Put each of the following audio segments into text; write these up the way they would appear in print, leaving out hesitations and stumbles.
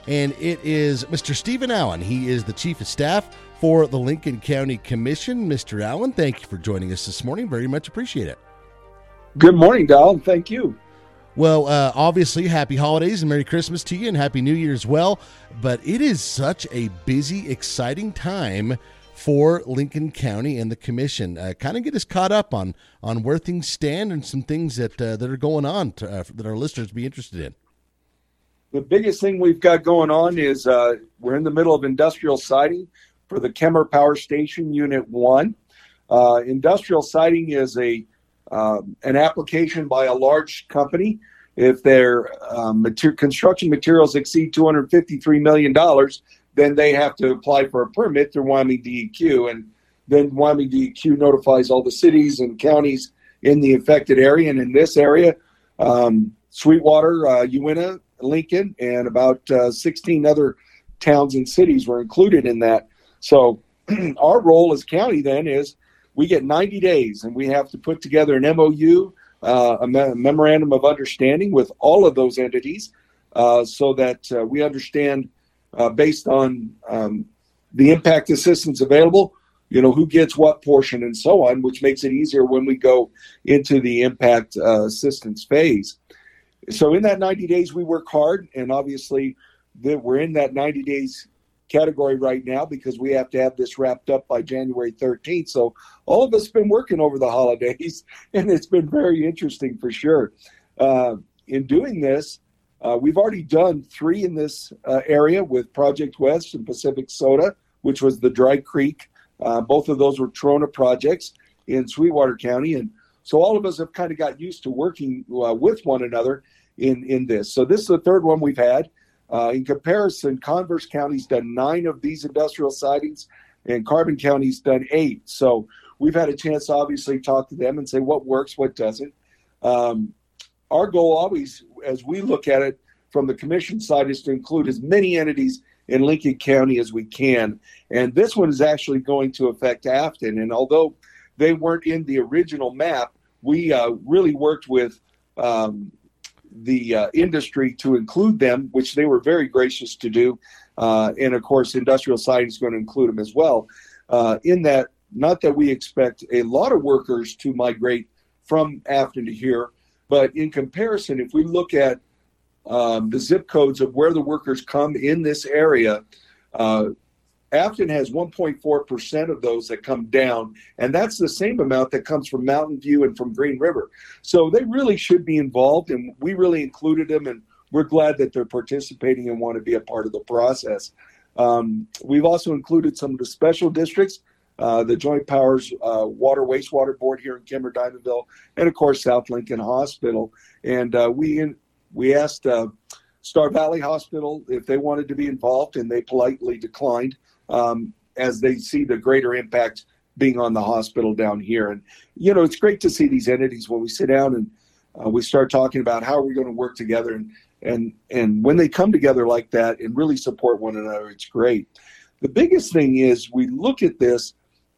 And it is Mr. Stephen Allen. He is the Chief of Staff for the Lincoln County Commission. Mr. Allen, thank you for joining us this morning. Very much appreciate it. Good morning, Dal. Thank you. Well, obviously, happy holidays and Merry Christmas to you and Happy New Year as well. But it is such a busy, exciting time for Lincoln County and the Commission. Kind of get us caught up on where things stand and some things that are going on that our listeners be interested in. The biggest thing we've got going on is we're in the middle of industrial siting for the Kemmer Power Station Unit 1. Industrial siting is an application by a large company. If their construction materials exceed $253 million, then they have to apply for a permit through Wyoming DEQ. And then Wyoming DEQ notifies all the cities and counties in the affected area. And in this area, Sweetwater, Uinta, Lincoln, and about 16 other towns and cities were included in that. So our role as county then is we get 90 days and we have to put together an MOU, a memorandum of understanding with all of those entities so that we understand based on the impact assistance available, who gets what portion and so on, which makes it easier when we go into the impact assistance phase. So in that 90 days, we work hard, and obviously we're in that 90 days category right now because we have to have this wrapped up by January 13th. So all of us have been working over the holidays, and it's been very interesting for sure. In doing this, we've already done 3 in this area with Project West and Pacific Soda, which was the Dry Creek. Both of those were Trona projects in Sweetwater County. And so all of us have kind of got used to working with one another in this. So this is the 3rd one we've had. In comparison, Converse County's done 9 of these industrial sightings, and Carbon County's done 8. So we've had a chance to obviously talk to them and say what works, what doesn't. Our goal always, as we look at it from the commission side, is to include as many entities in Lincoln County as we can. And this one is actually going to affect Afton. And although they weren't in the original map, we really worked with the industry to include them, which they were very gracious to do. And of course, industrial siting is going to include them as well. In that, not that we expect a lot of workers to migrate from Afton to here, but in comparison, if we look at the zip codes of where the workers come in this area, Afton has 1.4% of those that come down, and that's the same amount that comes from Mountain View and from Green River. So they really should be involved, and we really included them, and we're glad that they're participating and want to be a part of the process. We've also included some of the special districts, the Joint Powers Water Wastewater Board here in Kemmer, Diamondville, and of course South Lincoln Hospital. And we asked Star Valley Hospital if they wanted to be involved, and they politely declined. As they see the greater impact being on the hospital down here. And, it's great to see these entities when we sit down and we start talking about how are we going to work together. And when they come together like that and really support one another, it's great. The biggest thing is we look at this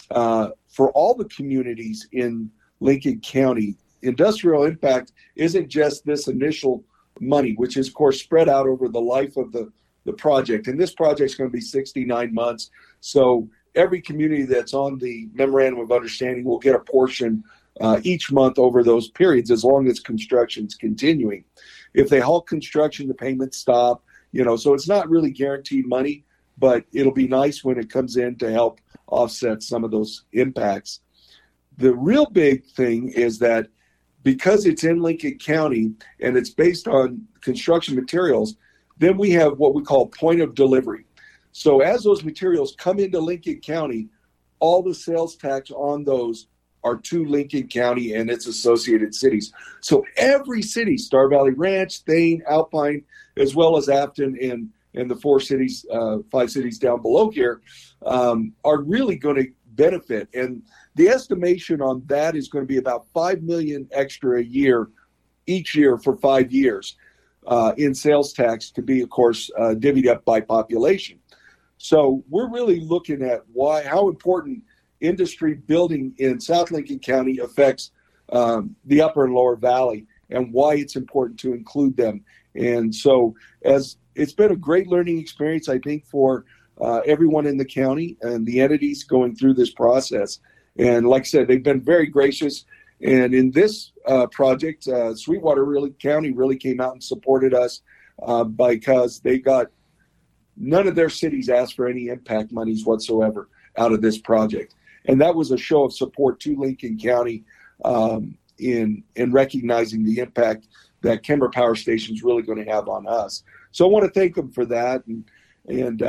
for all the communities in Lincoln County. Industrial impact isn't just this initial money, which is, of course, spread out over the life of the project. And this project is going to be 69 months. So every community that's on the memorandum of understanding will get a portion each month over those periods, as long as construction's continuing. If they halt construction, the payments stop, so it's not really guaranteed money, but it'll be nice when it comes in to help offset some of those impacts. The real big thing is that because it's in Lincoln County and it's based on construction materials, then we have what we call point of delivery. So as those materials come into Lincoln County, all the sales tax on those are to Lincoln County and its associated cities. So every city, Star Valley Ranch, Thane, Alpine, as well as Afton and the 4 cities, 5 cities down below here, are really going to benefit. And the estimation on that is going to be about $5 million extra a year, each year for 5 years. In sales tax to be, of course, divvied up by population. So we're really looking at how important industry building in South Lincoln County affects the upper and lower valley and why it's important to include them. And so as it's been a great learning experience, I think, for everyone in the county and the entities going through this process. And like I said, they've been very gracious. And in this project, Sweetwater County really came out and supported us because they got none of their cities asked for any impact monies whatsoever out of this project. And that was a show of support to Lincoln County in recognizing the impact that Kemper Power Station is really going to have on us. So I want to thank them for that. And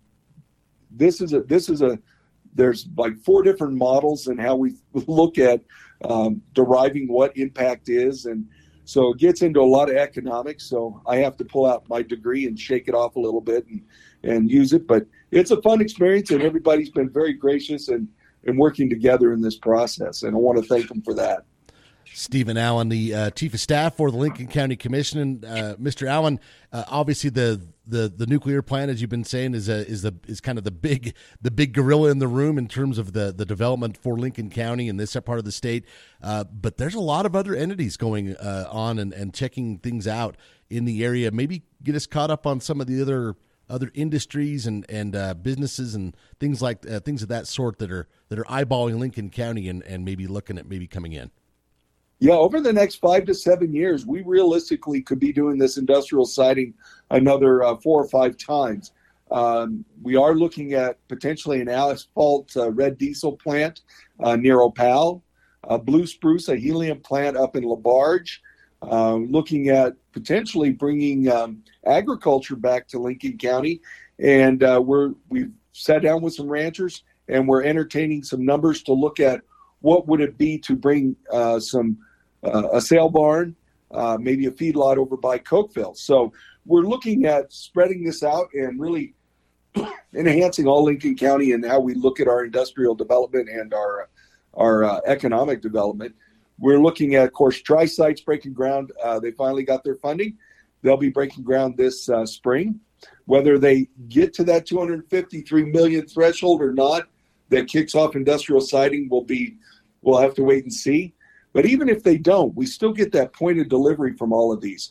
there's like 4 different models in how we look at deriving what impact is. And so it gets into a lot of economics. So I have to pull out my degree and shake it off a little bit and use it. But it's a fun experience, and everybody's been very gracious and working together in this process. And I want to thank them for that. Stephen Allen, the Chief of Staff for the Lincoln County Commission. And Mr. Allen, obviously the nuclear plant, as you've been saying, is kind of the big gorilla in the room in terms of the development for Lincoln County and this part of the state. But there's a lot of other entities going on and checking things out in the area. Maybe get us caught up on some of the other industries and businesses and things like things of that sort that are eyeballing Lincoln County and maybe looking at maybe coming in. Yeah, over the next 5 to 7 years, we realistically could be doing this industrial siting another 4 or 5 times. We are looking at potentially an asphalt red diesel plant near Opal, Blue Spruce, a helium plant up in LaBarge, looking at potentially bringing agriculture back to Lincoln County. And we've sat down with some ranchers, and we're entertaining some numbers to look at what would it be to bring a sale barn, maybe a feedlot over by Cokeville. So we're looking at spreading this out and really enhancing all Lincoln County and how we look at our industrial development and our economic development. We're looking at, of course, Tri-Sites breaking ground. They finally got their funding. They'll be breaking ground this spring. Whether they get to that $253 million threshold or not, that kicks off industrial siting, we'll have to wait and see. But even if they don't, we still get that point of delivery from all of these.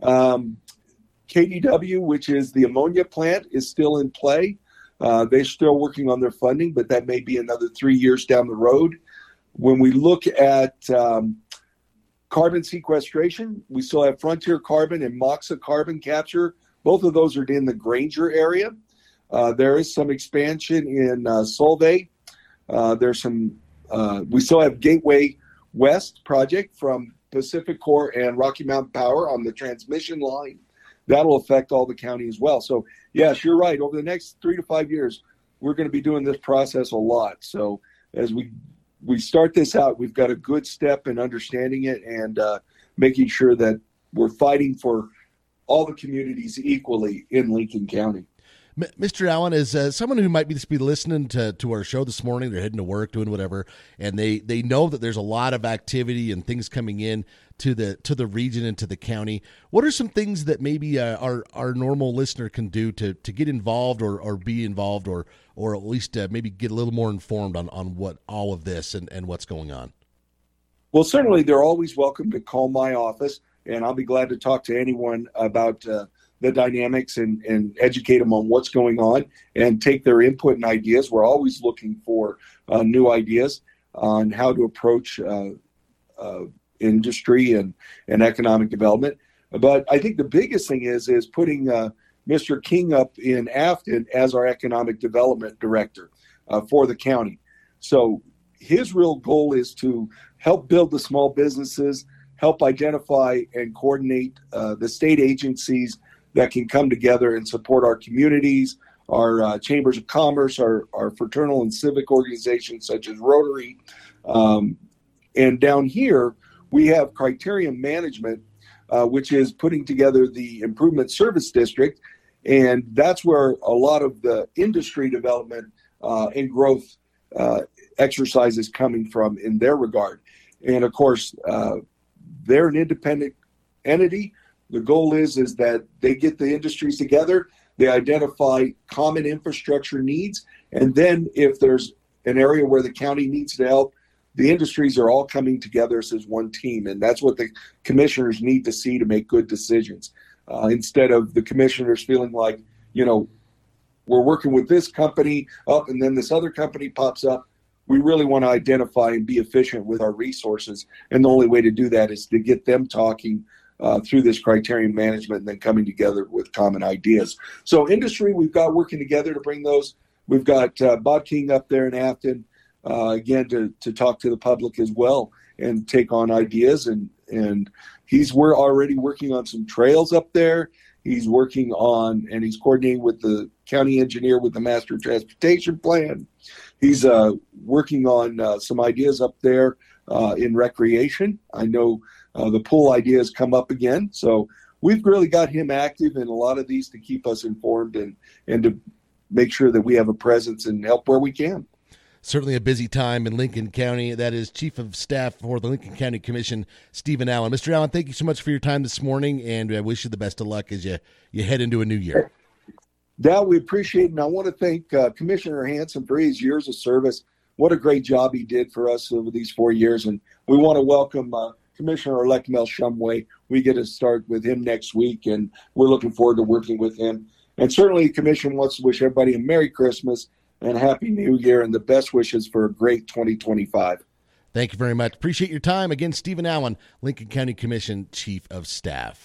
KDW, which is the ammonia plant, is still in play. They're still working on their funding, but that may be another 3 years down the road. When we look at carbon sequestration, we still have Frontier Carbon and Moxa Carbon Capture. Both of those are in the Granger area. There is some expansion in Solvay. We still have Gateway West project from Pacific Core and Rocky Mountain Power on the transmission line. That'll affect all the county as well. So, yes, you're right. Over the next 3 to 5 years, we're going to be doing this process a lot. So as we start this out, we've got a good step in understanding it and making sure that we're fighting for all the communities equally in Lincoln County. Mr. Allen, is someone who might be listening to our show this morning, they're heading to work, doing whatever, and they know that there's a lot of activity and things coming in to the region and to the county. What are some things that maybe our normal listener can do to get involved or be involved or at least maybe get a little more informed on what all of this and what's going on? Well, certainly they're always welcome to call my office, and I'll be glad to talk to anyone about the dynamics and educate them on what's going on and take their input and ideas. We're always looking for new ideas on how to approach industry and economic development. But I think the biggest thing is putting Mr. King up in Afton as our economic development director for the county. So his real goal is to help build the small businesses, help identify and coordinate the state agencies that can come together and support our communities, our chambers of commerce, our fraternal and civic organizations such as Rotary. And down here, we have Criterion Management, which is putting together the Improvement Service District. And that's where a lot of the industry development and growth exercise is coming from in their regard. And of course, they're an independent entity. The goal is that they get the industries together, they identify common infrastructure needs, and then if there's an area where the county needs to help, the industries are all coming together as one team, and that's what the commissioners need to see to make good decisions. instead of the commissioners feeling like, we're working with this company up and then this other company pops up. We really want to identify and be efficient with our resources. And the only way to do that is to get them talking through this criterion management and then coming together with common ideas. So industry, we've got working together to bring those. We've got Bob King up there in Afton, again, to talk to the public as well and take on ideas. And we're already working on some trails up there. He's working on, and he's coordinating with the county engineer with the master transportation plan. He's working on some ideas up there in recreation. I know the pool ideas come up again. So we've really got him active in a lot of these to keep us informed and to make sure that we have a presence and help where we can. Certainly a busy time in Lincoln County. That is Chief of Staff for the Lincoln County Commission, Stephen Allen. Mr. Allen, thank you so much for your time this morning, and I wish you the best of luck as you head into a new year. Dal, we appreciate it, and I want to thank Commissioner Hanson for his years of service. What a great job he did for us over these 4 years, and we want to welcome Commissioner-elect Mel Shumway. We get to start with him next week, and we're looking forward to working with him. And certainly the Commission wants to wish everybody a Merry Christmas and Happy New Year, and the best wishes for a great 2025. Thank you very much. Appreciate your time. Again, Stephen Allen, Lincoln County Commission Chief of Staff.